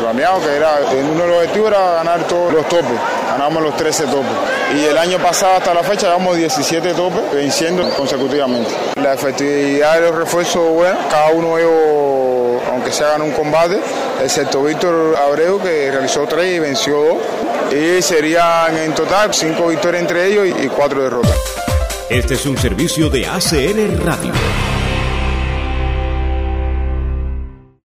planeado, que era, uno de los objetivos era ganar todos los topes, ganamos los 13 topes. Y el año pasado hasta la fecha llevamos 17 topes, venciendo consecutivamente. La efectividad de los refuerzos buena, cada uno de ellos, aunque se hagan un combate, excepto Víctor Abreu, que realizó 3 y venció 2. Y serían en total 5 victorias entre ellos y 4 derrotas. Este es un servicio de ACN Radio.